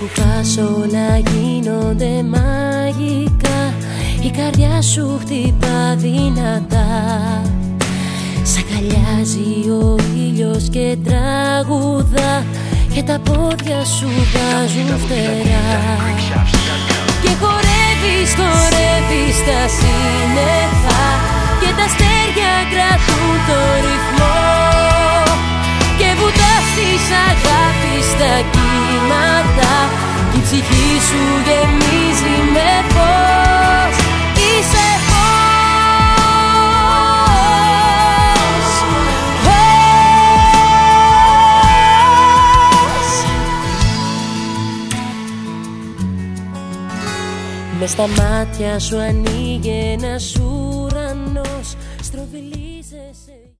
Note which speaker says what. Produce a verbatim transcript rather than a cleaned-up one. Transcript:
Speaker 1: κουφάς όλα γίνονται μαγικά. Η καρδιά σου χτυπά δυνατά. Σ' αγκαλιάζει ο ήλιος και τραγουδά και τα πόδια σου βγάζουν φτερά. Και χορεύεις, χορεύεις στα σύννεφα και τα αστέρια κρατούν το ρυθμό. Και βουτάς της αγάπης στα κύματα κι η ψυχή σου γεμίζει με φως. Είσαι φως, φως. Μες στα μάτια σου ανοίγει ένας ουρανός, στροβιλίζεσαι.